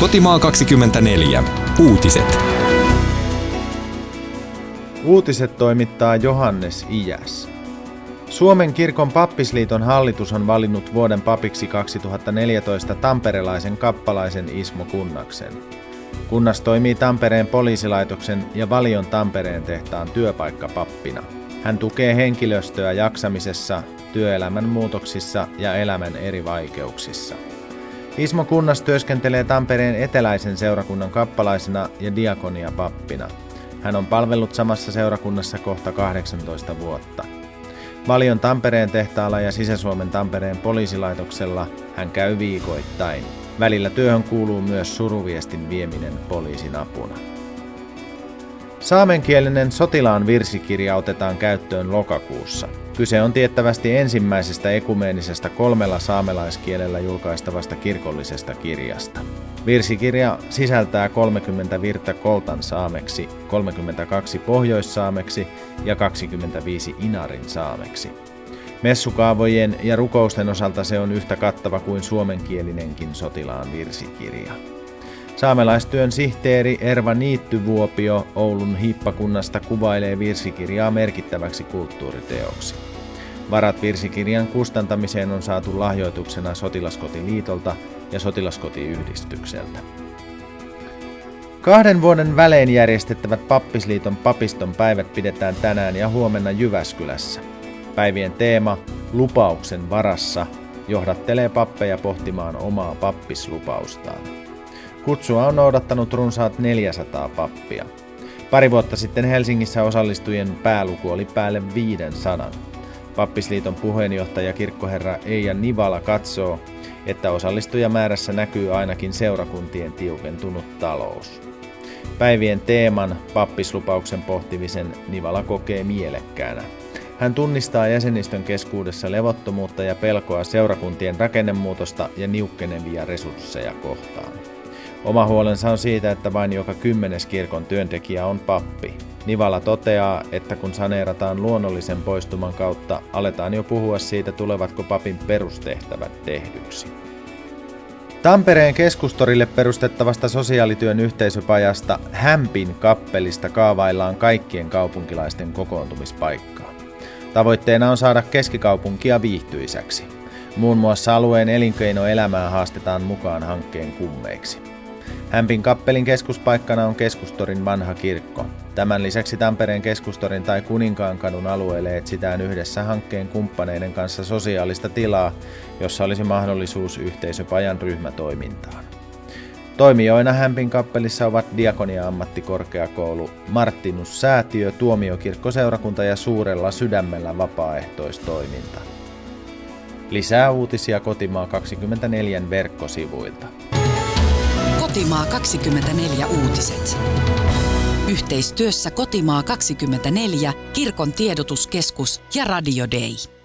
Kotimaa 24. Uutiset. Uutiset toimittaa Johannes Ijäs. Suomen kirkon pappisliiton hallitus on valinnut vuoden papiksi 2014 tamperelaisen kappalaisen Ismo Kunnaksen. Kunnas toimii Tampereen poliisilaitoksen ja Valion Tampereen tehtaan työpaikkapappina. Hän tukee henkilöstöä jaksamisessa, työelämän muutoksissa ja elämän eri vaikeuksissa. Ismo Kunnas työskentelee Tampereen eteläisen seurakunnan kappalaisena ja diakoniapappina. Hän on palvellut samassa seurakunnassa kohta 18 vuotta. Valion Tampereen tehtaalla ja Sisä-Suomen Tampereen poliisilaitoksella hän käy viikoittain. Välillä työhön kuuluu myös suruviestin vieminen poliisin apuna. Saamenkielinen sotilaan virsikirja otetaan käyttöön lokakuussa. Kyse on tiettävästi ensimmäisestä ekumeenisesta 3 saamelaiskielellä julkaistavasta kirkollisesta kirjasta. Virsikirja sisältää 30 virttä koltan saameksi, 32 pohjoissaameksi ja 25 inarin saameksi. Messukaavojen ja rukousten osalta se on yhtä kattava kuin suomenkielinenkin sotilaan virsikirja. Saamelaistyön sihteeri Erva Niittyvuopio Oulun hiippakunnasta kuvailee virsikirjaa merkittäväksi kulttuuriteoksi. Varat virsikirjan kustantamiseen on saatu lahjoituksena Sotilaskotiliitolta ja Sotilaskotiyhdistykseltä. 2 vuoden välein järjestettävät Pappisliiton papiston päivät pidetään tänään ja huomenna Jyväskylässä. Päivien teema, lupauksen varassa, johdattelee pappeja pohtimaan omaa pappislupaustaan. Kutsua on noudattanut runsaat 400 pappia. Pari vuotta sitten Helsingissä osallistujien pääluku oli päälle 500. Pappisliiton puheenjohtaja kirkkoherra Eija Nivala katsoo, että osallistujamäärässä näkyy ainakin seurakuntien tiukentunut talous. Päivien teeman, pappislupauksen pohtimisen, Nivala kokee mielekkäänä. Hän tunnistaa jäsenistön keskuudessa levottomuutta ja pelkoa seurakuntien rakennemuutosta ja niukkenevia resursseja kohtaan. Oma huolensa on siitä, että vain joka 10. kirkon työntekijä on pappi. Nivala toteaa, että kun saneerataan luonnollisen poistuman kautta, aletaan jo puhua siitä, tulevatko papin perustehtävät tehdyksi. Tampereen keskustorille perustettavasta sosiaalityön yhteisöpajasta Hämpin kappelista kaavaillaan kaikkien kaupunkilaisten kokoontumispaikkaa. Tavoitteena on saada keskikaupunkia viihtyisäksi. Muun muassa alueen elinkeinoelämää haastetaan mukaan hankkeen kummeiksi. Hämpin kappelin keskuspaikkana on Keskustorin vanha kirkko. Tämän lisäksi Tampereen Keskustorin tai Kuninkaankadun alueelle etsitään yhdessä hankkeen kumppaneiden kanssa sosiaalista tilaa, jossa olisi mahdollisuus yhteisöpajan ryhmätoimintaan. Toimijoina Hämpin kappelissa ovat Diakonia-ammattikorkeakoulu, Martinus-säätiö, Tuomiokirkkoseurakunta ja Suurella Sydämellä vapaaehtoistoiminta. Lisää uutisia Kotimaa 24 verkkosivuilta. Kotimaa 24 uutiset. Yhteistyössä Kotimaa 24, Kirkon tiedotuskeskus ja Radio Day.